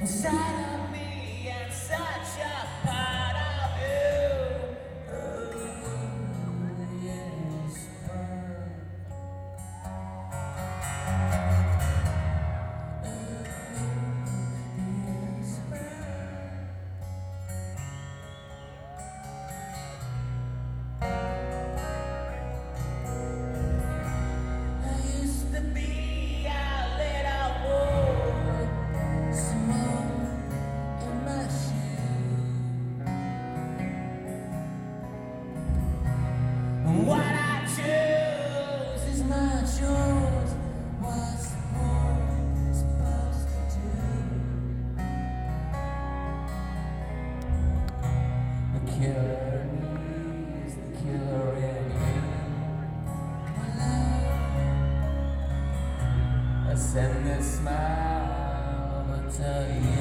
inside of me and such a part of you. Oh, yes, I used to be a little boy, small in my shoe. What I choose is not yours. What's the boy supposed to do? The killer in me is the killer in you. I send this smile to tell you.